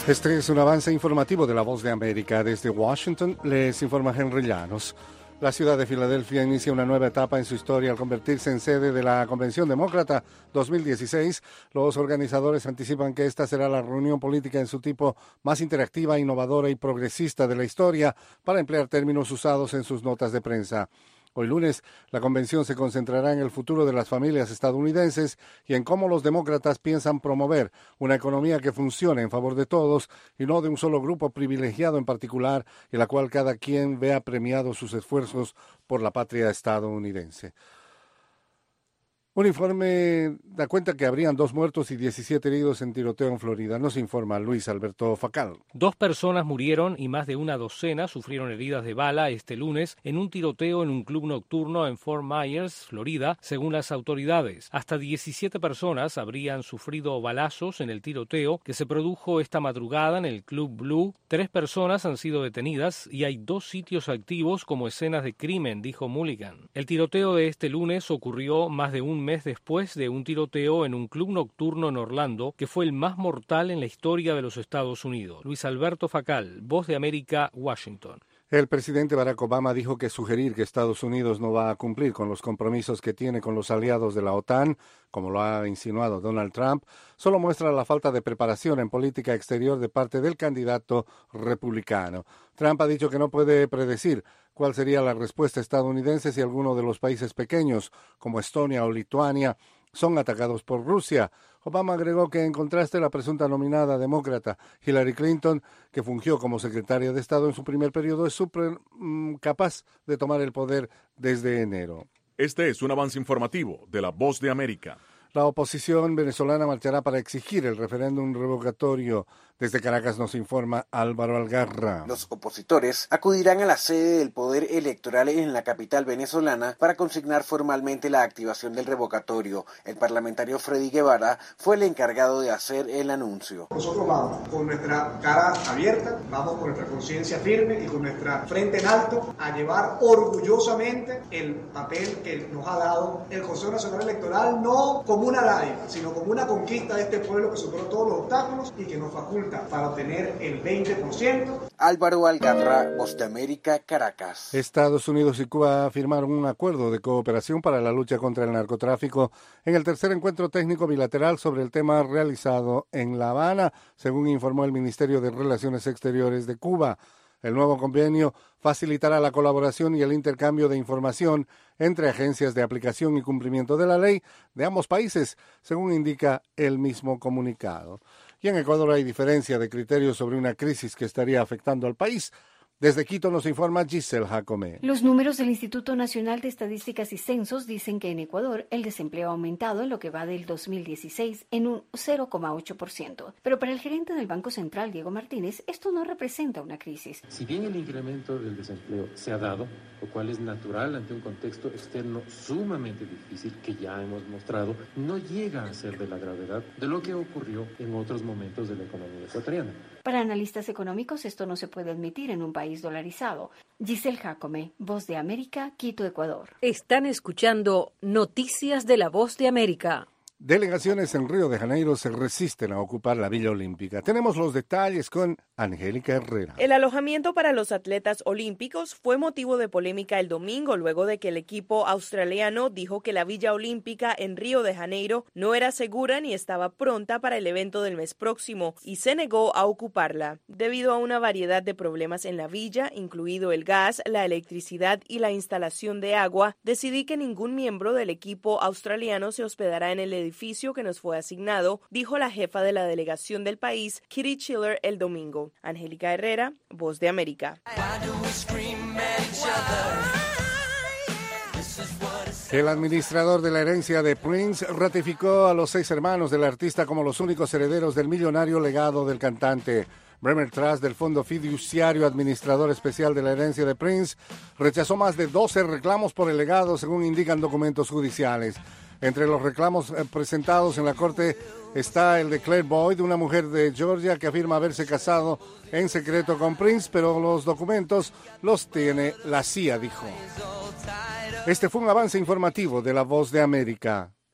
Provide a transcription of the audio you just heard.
Este es un avance informativo de La Voz de América. Desde Washington les informa Henry Llanos. La ciudad de Filadelfia inicia una nueva etapa en su historia al convertirse en sede de la Convención Demócrata 2016. Los organizadores anticipan que esta será la reunión política en su tipo más interactiva, innovadora y progresista de la historia, para emplear términos usados en sus notas de prensa. Hoy lunes, la convención se concentrará en el futuro de las familias estadounidenses y en cómo los demócratas piensan promover una economía que funcione en favor de todos y no de un solo grupo privilegiado en particular, en la cual cada quien vea premiados sus esfuerzos por la patria estadounidense. Un informe da cuenta que habrían 2 muertos y 17 heridos en tiroteo en Florida. Nos informa Luis Alberto Facal. 2 personas murieron y más de una docena sufrieron heridas de bala este lunes en un tiroteo en un club nocturno en Fort Myers, Florida, según las autoridades. Hasta 17 personas habrían sufrido balazos en el tiroteo que se produjo esta madrugada en el Club Blue. 3 personas han sido detenidas y hay 2 sitios activos como escenas de crimen, dijo Mulligan. El tiroteo de este lunes ocurrió más de un mes después de un tiroteo en un club nocturno en Orlando que fue el más mortal en la historia de los Estados Unidos. Luis Alberto Facal, Voz de América, Washington. El presidente Barack Obama dijo que sugerir que Estados Unidos no va a cumplir con los compromisos que tiene con los aliados de la OTAN, como lo ha insinuado Donald Trump, solo muestra la falta de preparación en política exterior de parte del candidato republicano. Trump ha dicho que no puede predecir cuál sería la respuesta estadounidense si alguno de los países pequeños, como Estonia o Lituania, son atacados por Rusia. Obama agregó que, en contraste, la presunta nominada demócrata Hillary Clinton, que fungió como secretaria de Estado en su primer periodo, es súper capaz de tomar el poder desde enero. Este es un avance informativo de La Voz de América. La oposición venezolana marchará para exigir el referéndum revocatorio. Desde Caracas nos informa Álvaro Algarra. Los opositores acudirán a la sede del Poder Electoral en la capital venezolana para consignar formalmente la activación del revocatorio. El parlamentario Freddy Guevara fue el encargado de hacer el anuncio. Nosotros vamos con nuestra cara abierta, vamos con nuestra conciencia firme y con nuestra frente en alto a llevar orgullosamente el papel que nos ha dado el Consejo Nacional Electoral, no como una dádiva, sino como una conquista de este pueblo que superó todos los obstáculos y que nos faculta para obtener el 20%. Álvaro Algarra, Voz de América, Caracas. Estados Unidos y Cuba firmaron un acuerdo de cooperación para la lucha contra el narcotráfico en el tercer encuentro técnico bilateral sobre el tema realizado en La Habana, según informó el Ministerio de Relaciones Exteriores de Cuba. El nuevo convenio facilitará la colaboración y el intercambio de información entre agencias de aplicación y cumplimiento de la ley de ambos países, según indica el mismo comunicado. Y en Ecuador hay diferencia de criterios sobre una crisis que estaría afectando al país. Desde Quito nos informa Giselle Jacome. Los números del Instituto Nacional de Estadísticas y Censos dicen que en Ecuador el desempleo ha aumentado en lo que va del 2016 en un 0,8%. Pero para el gerente del Banco Central, Diego Martínez, esto no representa una crisis. Si bien el incremento del desempleo se ha dado, lo cual es natural ante un contexto externo sumamente difícil que ya hemos mostrado, no llega a ser de la gravedad de lo que ocurrió en otros momentos de la economía ecuatoriana. Para analistas económicos, esto no se puede admitir en un país dolarizado. Giselle Jacome, Voz de América, Quito, Ecuador. Están escuchando Noticias de la Voz de América. Delegaciones en Río de Janeiro se resisten a ocupar la Villa Olímpica. Tenemos los detalles con Angélica Herrera. El alojamiento para los atletas olímpicos fue motivo de polémica el domingo, luego de que el equipo australiano dijo que la Villa Olímpica en Río de Janeiro no era segura ni estaba pronta para el evento del mes próximo y se negó a ocuparla. Debido a una variedad de problemas en la villa, incluido el gas, la electricidad y la instalación de agua, decidí que ningún miembro del equipo australiano se hospedará en el edificio que nos fue asignado, dijo la jefa de la delegación del país, Kitty Chiller, el domingo. Angélica Herrera, Voz de América. El administrador de la herencia de Prince ratificó a los 6 hermanos del artista como los únicos herederos del millonario legado del cantante. Bremer Trust, del Fondo Fiduciario Administrador Especial de la Herencia de Prince, rechazó más de 12 reclamos por el legado, según indican documentos judiciales. Entre los reclamos presentados en la corte está el de Claire Boyd, una mujer de Georgia que afirma haberse casado en secreto con Prince, pero los documentos los tiene la CIA, dijo. Este fue un avance informativo de La Voz de América.